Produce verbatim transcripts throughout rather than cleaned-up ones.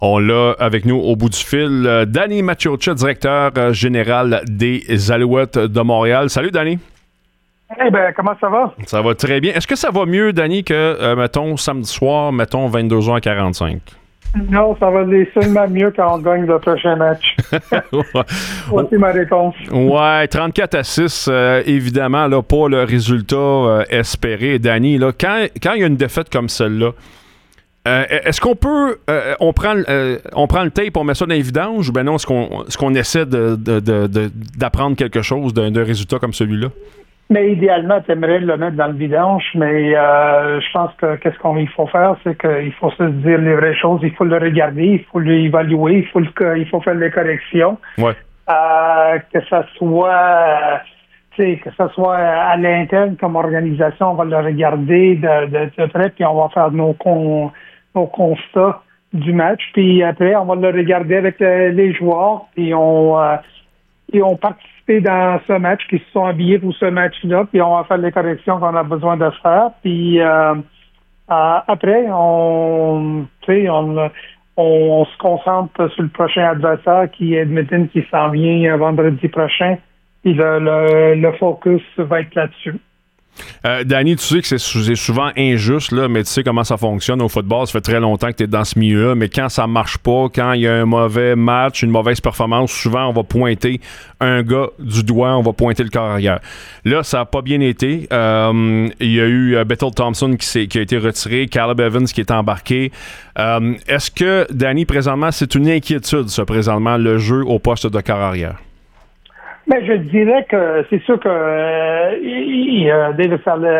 On l'a avec nous au bout du fil, euh, Danny Maciocia, directeur euh, général des Alouettes de Montréal. Salut, Danny. Eh bien, comment ça va? Ça va très bien. Est-ce que ça va mieux, Danny, que, euh, mettons, samedi soir, mettons, vingt-deux heures quarante-cinq? Non, ça va aller seulement mieux quand on gagne le prochain match. Voici ma réponse. Ouais, trente-quatre à six, euh, évidemment, là, pas le résultat euh, espéré. Danny, là, quand quand il y a une défaite comme celle-là, Euh, est-ce qu'on peut, euh, on prend, euh, on prend le tape, on met ça dans les vidanges, ou ben non, est-ce qu'on, est-ce qu'on essaie de, de, de, de, d'apprendre quelque chose d'un, d'un résultat comme celui-là? Mais idéalement, tu aimerais le mettre dans le vidange, mais euh, je pense que qu'est-ce qu'on il faut faire, c'est qu'il faut se dire les vraies choses, il faut le regarder, il faut l'évaluer, il faut le, il faut faire les corrections. Ouais. Euh, que ça soit, tu sais, que ça soit à l'interne comme organisation, on va le regarder de, de, de près, puis on va faire nos con, nos constats du match, puis après on va le regarder avec le, les joueurs, puis on euh, et on participé dans ce match, qui se sont habillés pour ce match-là, puis on va faire les corrections qu'on a besoin de faire, puis euh, euh, après on, tu sais, on, on, on se concentre sur le prochain adversaire qui est Edmonton, qui s'en vient vendredi prochain, puis le, le, le focus va être là-dessus. Euh, Danny, tu sais que c'est, c'est souvent injuste, là, mais tu sais comment ça fonctionne au football. Ça fait très longtemps que tu es dans ce milieu-là, mais quand ça marche pas, quand il y a un mauvais match, une mauvaise performance, souvent on va pointer un gars du doigt, on va pointer le corps arrière. Là, ça n'a pas bien été. Euh, il y a eu euh, Bethel Thompson qui, s'est, qui a été retiré, Caleb Evans qui est embarqué. Euh, est-ce que, Danny, présentement, c'est une inquiétude, ça, présentement, le jeu au poste de corps arrière? Mais je dirais que c'est sûr que euh, il, euh, David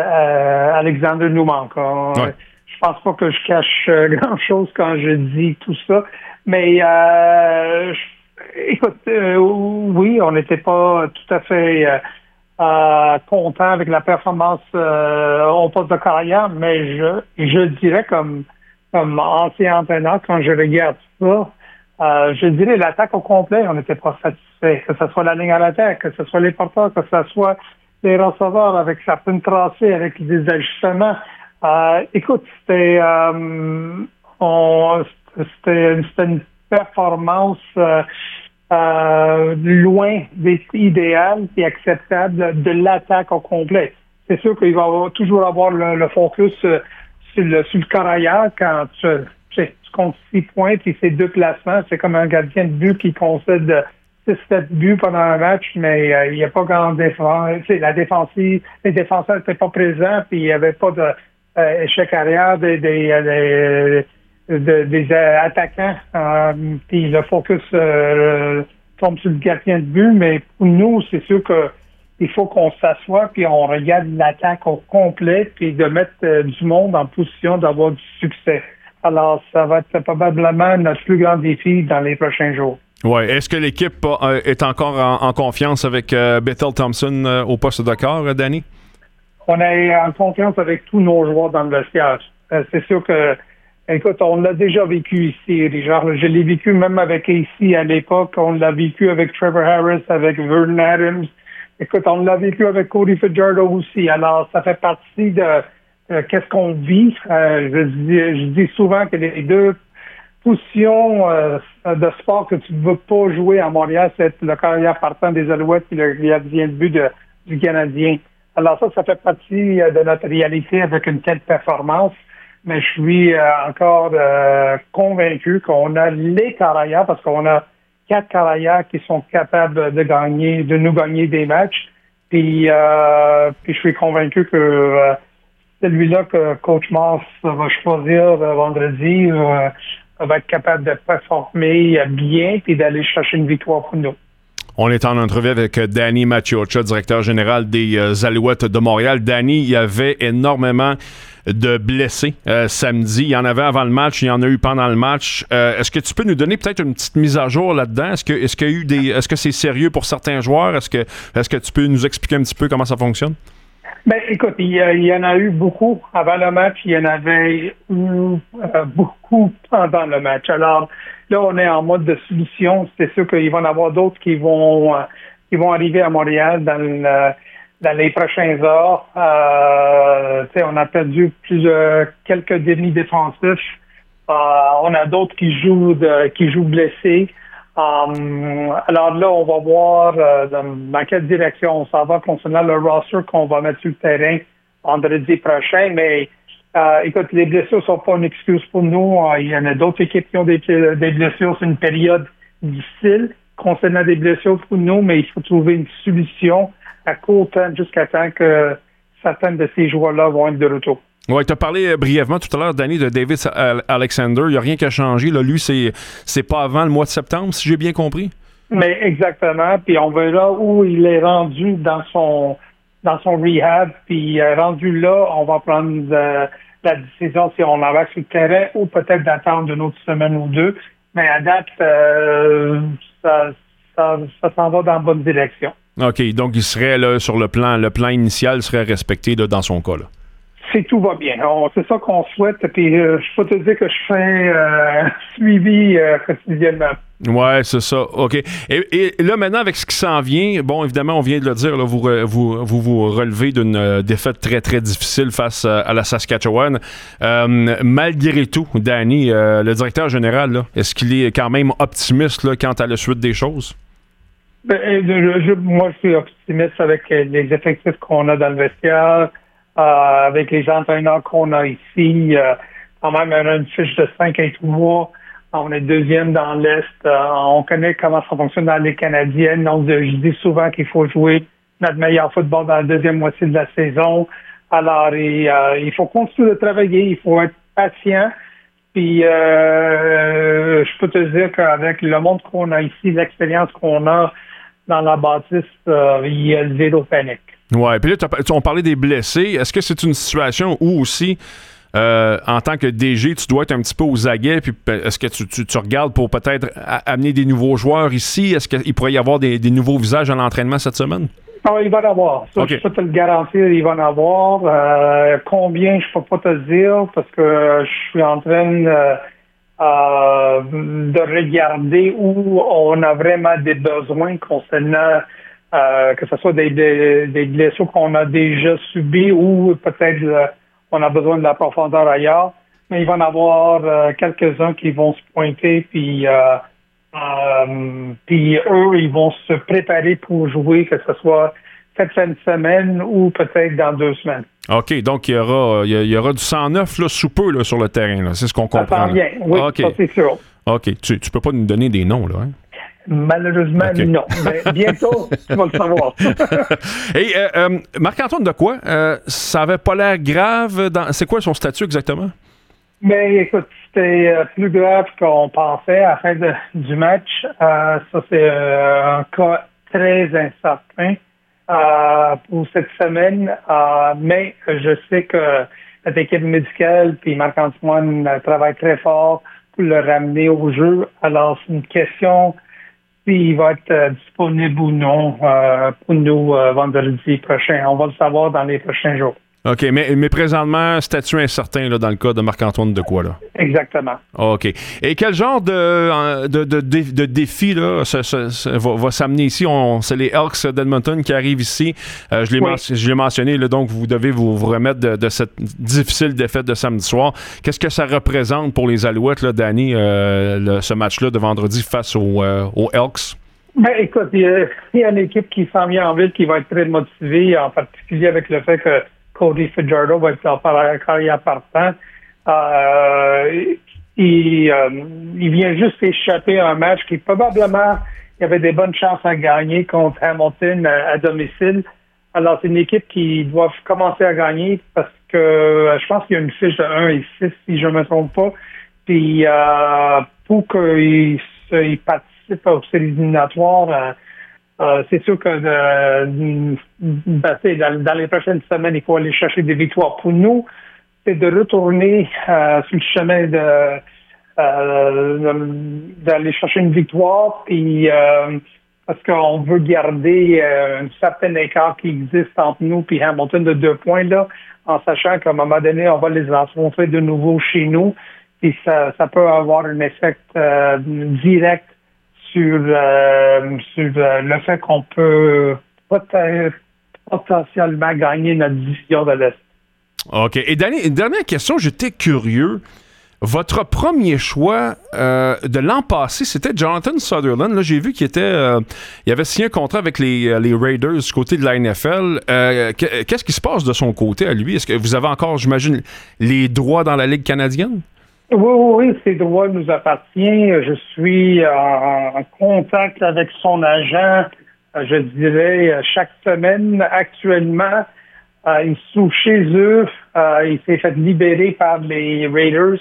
euh, Alexander nous manque. On, ouais. Je pense pas que je cache euh, grand-chose quand je dis tout ça. Mais euh, je, écoute, euh, oui, on n'était pas tout à fait euh, euh, content avec la performance euh, au poste de carrière, mais je, je dirais comme, comme ancien entraîneur, quand je regarde ça, Euh, je dirais l'attaque au complet, on n'était pas satisfait. Que ce soit la ligne à l'attaque, que ce soit les porteurs, que ce soit les receveurs avec certains tracés, avec des ajustements. Euh, écoute, c'était, euh, on, c'était, c'était une performance euh, euh, loin d'être idéale et acceptable de l'attaque au complet. C'est sûr qu'il va avoir, toujours avoir le, le focus euh, sur le, sur le carrière quand tu... tu compte six points, puis c'est deux placements. C'est comme un gardien de but qui concède six sept buts pendant un match, mais euh, il n'y a pas grand défense. La défensive, les défenseurs n'étaient pas présents, puis il n'y avait pas d'échec euh, arrière des, des, des, des, des attaquants. Euh, puis le focus euh, tombe sur le gardien de but, mais pour nous, c'est sûr que il faut qu'on s'assoie puis on regarde l'attaque au complet, puis de mettre euh, du monde en position d'avoir du succès. Alors, ça va être probablement notre plus grand défi dans les prochains jours. Oui. Est-ce que l'équipe euh, est encore en, en confiance avec euh, Bethel Thompson euh, au poste de corps, euh, Danny? On est en confiance avec tous nos joueurs dans le vestiaire. Euh, c'est sûr que, écoute, on l'a déjà vécu ici, Richard. Je l'ai vécu même avec A C à l'époque. On l'a vécu avec Trevor Harris, avec Vernon Adams. Écoute, on l'a vécu avec Cody Fajardo aussi. Alors, ça fait partie de... Euh, qu'est-ce qu'on vit? Euh, je, dis, je dis souvent que les deux positions euh, de sport que tu ne veux pas jouer à Montréal, c'est le carrière partant des Alouettes et le gardien de but de, du Canadien. Alors ça, ça fait partie euh, de notre réalité avec une telle performance. Mais je suis euh, encore euh, convaincu qu'on a les carrières, parce qu'on a quatre carrières qui sont capables de gagner, de nous gagner des matchs. Puis, euh, puis je suis convaincu que euh, celui-là que Coach Mars va choisir euh, vendredi euh, va être capable de performer bien et d'aller chercher une victoire pour nous. On est en entrevue avec Danny Maciocia, directeur général des euh, Alouettes de Montréal. Danny, il y avait énormément de blessés euh, samedi. Il y en avait avant le match, il y en a eu pendant le match. Euh, est-ce que tu peux nous donner peut-être une petite mise à jour là-dedans? Est-ce que, est-ce qu'il y a eu des, est-ce que c'est sérieux pour certains joueurs? Est-ce que, est-ce que tu peux nous expliquer un petit peu comment ça fonctionne? Ben, écoute, il y, a, il y en a eu beaucoup avant le match. Il y en avait eu euh, beaucoup pendant le match. Alors, là, on est en mode de solution. C'est sûr qu'il va y en avoir d'autres qui vont euh, qui vont arriver à Montréal dans, le, dans les prochaines heures. Euh, tu sais, on a perdu plusieurs, quelques demi-défensifs. on a d'autres qui jouent de, qui jouent blessés. Um, alors là, on va voir euh, dans, dans quelle direction on s'en va concernant le roster qu'on va mettre sur le terrain vendredi prochain. Mais euh, écoute, les blessures ne sont pas une excuse pour nous. Euh, il y en a d'autres équipes qui ont des, des blessures. C'est une période difficile concernant des blessures pour nous, mais il faut trouver une solution à court terme jusqu'à temps que certains de ces joueurs-là vont être de retour. Oui, tu as parlé euh, brièvement tout à l'heure, Danny, de David Alexander. Il n'y a rien qui a changé. Là, lui, c'est, c'est pas avant le mois de septembre, si j'ai bien compris. Mais exactement. Puis on verra où il est rendu dans son dans son rehab. Puis euh, rendu là, on va prendre euh, la décision si on embarque sur le terrain ou peut-être d'attendre une autre semaine ou deux. Mais à date, euh, ça, ça, ça s'en va dans la bonne direction. OK. Donc, il serait là, sur le plan, le plan initial serait respecté là, dans son cas, là. C'est tout va bien. On, c'est ça qu'on souhaite. Puis euh, je peux te dire que je fais euh, suivi euh, quotidiennement. Ouais, c'est ça. OK. Et, et là, maintenant, avec ce qui s'en vient, bon, évidemment, on vient de le dire, là, vous, vous, vous vous relevez d'une euh, défaite très, très difficile face à, à la Saskatchewan. Euh, malgré tout, Danny, euh, le directeur général, là, est-ce qu'il est quand même optimiste là, quant à la suite des choses? Ben, je, je, moi, je suis optimiste avec les effectifs qu'on a dans le vestiaire. Euh, avec les entraîneurs qu'on a ici, euh, quand même, on a une fiche de cinq et trois. On est deuxième dans l'Est. Euh, on connaît comment ça fonctionne dans les Canadiennes. Donc, je dis souvent qu'il faut jouer notre meilleur football dans la deuxième moitié de la saison. Alors, et, euh, il faut continuer de travailler. Il faut être patient. Puis, euh, je peux te dire qu'avec le monde qu'on a ici, l'expérience qu'on a dans la bâtisse, euh, il y a zéro panique. Ouais, puis là, on parlait des blessés. Est-ce que c'est une situation où aussi, euh, en tant que D G, tu dois être un petit peu aux aguets, puis est-ce que tu, tu, tu regardes pour peut-être a- amener des nouveaux joueurs ici? Est-ce qu'il pourrait y avoir des, des nouveaux visages à l'entraînement cette semaine? Non, il va en avoir. Ça, okay. Je peux te le garantir, il va en avoir. Euh, combien, je peux pas te dire, parce que je suis en train euh, euh, de regarder où on a vraiment des besoins concernant Euh, que ce soit des, des, des blessures qu'on a déjà subies ou peut-être euh, on a besoin de la profondeur ailleurs. Mais il va y en avoir euh, quelques-uns qui vont se pointer, puis, euh, euh, puis eux, ils vont se préparer pour jouer, que ce soit cette fin de semaine ou peut-être dans deux semaines. OK, donc il y aura, il y aura du sang neuf là, sous peu là, sur le terrain. Là. C'est ce qu'on comprend. Ça sent bien, oui, okay. Ça c'est sûr. OK, tu ne peux pas nous donner des noms, là, hein? Malheureusement, okay. Non. Mais bientôt, tu vas le savoir. Et euh, euh, Marc-Antoine Dequoy, euh, ça avait pas l'air grave. Dans... C'est quoi son statut exactement? Mais écoute, c'était euh, plus grave qu'on pensait à la fin de, du match. Euh, ça, c'est euh, un cas très incertain euh, pour cette semaine. Euh, mais je sais que notre équipe médicale puis Marc-Antoine travaille très fort pour le ramener au jeu. Alors, c'est une question s'il va être euh, disponible ou non euh, pour nous euh, vendredi prochain. On va le savoir dans les prochains jours. OK, mais, mais présentement, statut incertain là, dans le cas de Marc-Antoine Dequoy, là. Exactement. OK. Et quel genre de, de, de, de, de défi là, ça, ça, ça va, va s'amener ici? On, c'est les Elks d'Edmonton qui arrivent ici. Euh, je, l'ai oui. men- je l'ai mentionné, là, donc vous devez vous, vous remettre de, de cette difficile défaite de samedi soir. Qu'est-ce que ça représente pour les Alouettes, là, Danny, euh, le, ce match-là de vendredi face aux, euh, aux Elks? Ben, écoute, il y, a, il y a une équipe qui s'en vient en ville qui va être très motivée, en particulier avec le fait que Cody Fajardo va être en carrière partant. Euh, il, euh, il vient juste échapper à un match qui probablement il y avait des bonnes chances à gagner contre Hamilton à, à domicile. Alors c'est une équipe qui doit commencer à gagner parce que euh, je pense qu'il y a une fiche de un et six si je ne me trompe pas. Puis euh, pour qu'ils il participent aux séries éliminatoires, euh, Euh, c'est sûr que euh, ben, dans, dans les prochaines semaines, il faut aller chercher des victoires. Pour nous, c'est de retourner euh, sur le chemin de euh, d'aller chercher une victoire, puis euh, parce qu'on veut garder euh, un certain écart qui existe entre nous et Hamilton de deux points là, en sachant qu'à un moment donné, on va les rencontrer de nouveau chez nous, et ça, ça peut avoir un effet euh, direct sur, euh, sur euh, le fait qu'on peut peut-être potentiellement gagner notre division de l'Est. OK. Et Danny, une dernière question, j'étais curieux. Votre premier choix euh, de l'an passé, c'était Jonathan Sutherland. Là, j'ai vu qu'il était, euh, il avait signé un contrat avec les, les Raiders du côté de la N F L. Euh, qu'est-ce qui se passe de son côté à lui? Est-ce que vous avez encore, j'imagine, les droits dans la Ligue canadienne? Oui, oui, oui, ces droits nous appartiennent. Je suis en, en contact avec son agent, je dirais, chaque semaine actuellement. Euh, il se trouve chez eux. Euh, il s'est fait libérer par les Raiders.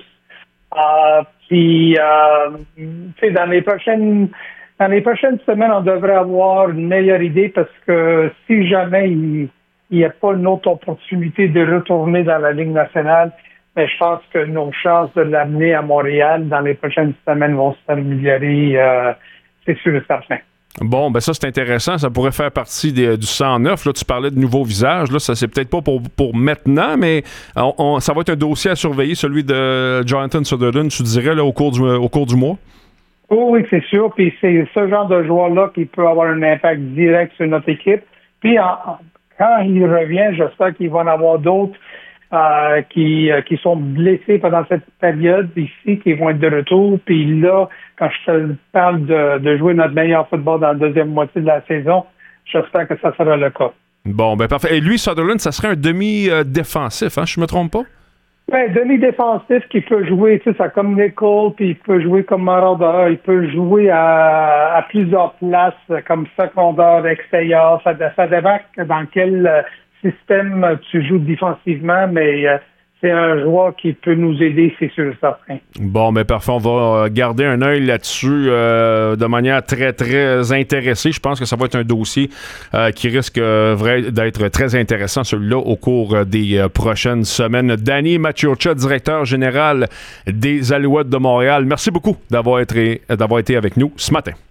Euh, puis, euh, tu sais, dans les prochaines, dans les prochaines semaines, on devrait avoir une meilleure idée parce que si jamais il n'y a pas une autre opportunité de retourner dans la Ligue nationale, mais je pense que nos chances de l'amener à Montréal dans les prochaines semaines vont s'améliorer, euh, c'est sûr et certain. Bon, ben ça, c'est intéressant. Ça pourrait faire partie des, du cent neuf. Là, tu parlais de nouveaux visages. Là, ça, c'est peut-être pas pour, pour maintenant, mais on, on, ça va être un dossier à surveiller, celui de Jonathan Sutherland, tu dirais, là, au cours du, au cours du mois? Oh, oui, c'est sûr. Puis c'est ce genre de joueur-là qui peut avoir un impact direct sur notre équipe. Puis en, quand il revient, j'espère qu'il va en avoir d'autres euh, qui, euh, qui sont blessés pendant cette période ici, qui vont être de retour. Puis là, quand je te parle de, de jouer notre meilleur football dans la deuxième moitié de la saison, j'espère que ça sera le cas. Bon, ben parfait. Et lui, Sutherland, ça serait un demi-défensif, hein? Je me trompe pas? Ben, demi-défensif qui peut jouer, tu sais, ça comme Nicole, puis il peut jouer comme Marauder, il peut jouer à, à plusieurs places, comme secondaire, extérieur. Ça, ça dépend dans quel euh, système tu joues défensivement, mais euh, c'est un joueur qui peut nous aider, c'est sûr et certain. Bon, mais parfait. On va garder un œil là-dessus euh, de manière très, très intéressée. Je pense que ça va être un dossier euh, qui risque euh, vrai, d'être très intéressant, celui-là, au cours des euh, prochaines semaines. Danny Maciocia, directeur général des Alouettes de Montréal, merci beaucoup d'avoir été, d'avoir été avec nous ce matin.